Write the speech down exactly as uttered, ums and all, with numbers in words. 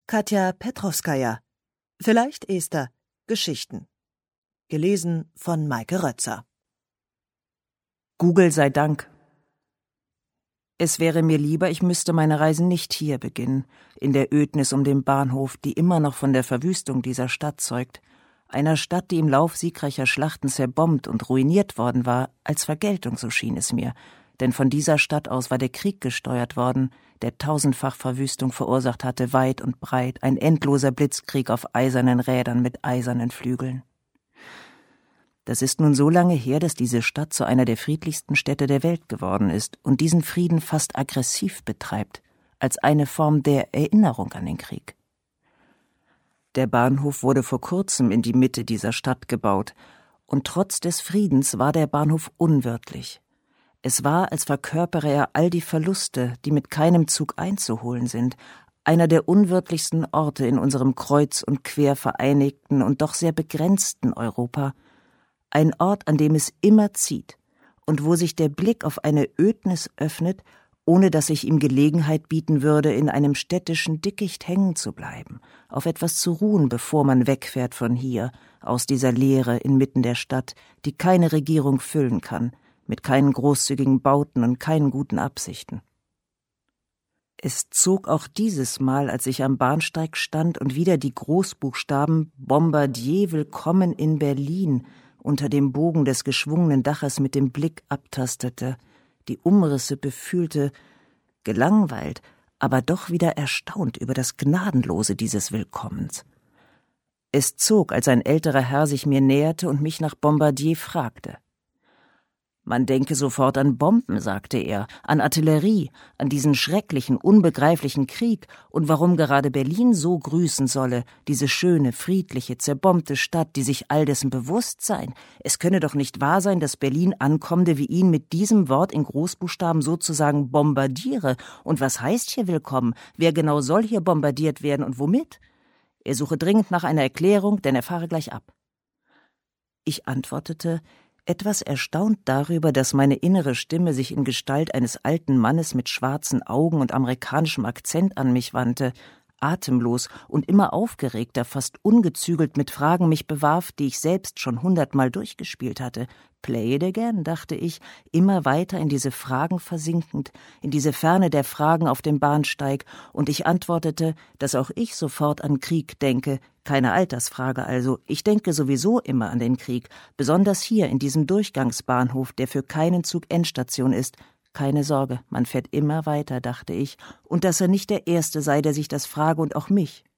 Katja Petrowskaja. Vielleicht Esther. Geschichten. Gelesen von Maike Rötzer. Google sei Dank. Es wäre mir lieber, ich müsste meine Reise nicht hier beginnen, in der Ödnis um den Bahnhof, die immer noch von der Verwüstung dieser Stadt zeugt, einer Stadt, die im Lauf siegreicher Schlachten zerbombt und ruiniert worden war, als Vergeltung, so schien es mir, denn von dieser Stadt aus war der Krieg gesteuert worden, der tausendfach Verwüstung verursacht hatte, weit und breit, ein endloser Blitzkrieg auf eisernen Rädern mit eisernen Flügeln. Das ist nun so lange her, dass diese Stadt zu einer der friedlichsten Städte der Welt geworden ist und diesen Frieden fast aggressiv betreibt, als eine Form der Erinnerung an den Krieg. Der Bahnhof wurde vor kurzem in die Mitte dieser Stadt gebaut, und trotz des Friedens war der Bahnhof unwirtlich. Es war, als verkörpere er all die Verluste, die mit keinem Zug einzuholen sind, einer der unwirtlichsten Orte in unserem kreuz und quer vereinigten und doch sehr begrenzten Europa, ein Ort, an dem es immer zieht und wo sich der Blick auf eine Ödnis öffnet, ohne dass ich ihm Gelegenheit bieten würde, in einem städtischen Dickicht hängen zu bleiben, auf etwas zu ruhen, bevor man wegfährt von hier, aus dieser Leere inmitten der Stadt, die keine Regierung füllen kann, mit keinen großzügigen Bauten und keinen guten Absichten. Es zog auch dieses Mal, als ich am Bahnsteig stand und wieder die Großbuchstaben »Bombardier Willkommen in Berlin« unter dem Bogen des geschwungenen Daches mit dem Blick abtastete, die Umrisse befühlte, gelangweilt, aber doch wieder erstaunt über das Gnadenlose dieses Willkommens. Es zog, als ein älterer Herr sich mir näherte und mich nach Bombardier fragte. »Man denke sofort an Bomben«, sagte er, »an Artillerie, an diesen schrecklichen, unbegreiflichen Krieg und warum gerade Berlin so grüßen solle, diese schöne, friedliche, zerbombte Stadt, die sich all dessen bewusst sein. Es könne doch nicht wahr sein, dass Berlin ankommende, wie ihn mit diesem Wort in Großbuchstaben sozusagen bombardiere. Und was heißt hier willkommen? Wer genau soll hier bombardiert werden und womit? Er suche dringend nach einer Erklärung, denn er fahre gleich ab.« Ich antwortete, etwas erstaunt darüber, dass meine innere Stimme sich in Gestalt eines alten Mannes mit schwarzen Augen und amerikanischem Akzent an mich wandte, atemlos und immer aufgeregter, fast ungezügelt mit Fragen mich bewarf, die ich selbst schon hundertmal durchgespielt hatte. Play it again, dachte ich, immer weiter in diese Fragen versinkend, in diese Ferne der Fragen auf dem Bahnsteig, und ich antwortete, dass auch ich sofort an Krieg denke, keine Altersfrage also, ich denke sowieso immer an den Krieg, besonders hier in diesem Durchgangsbahnhof, der für keinen Zug Endstation ist. Keine Sorge, man fährt immer weiter, dachte ich, und dass er nicht der Erste sei, der sich das frage und auch mich.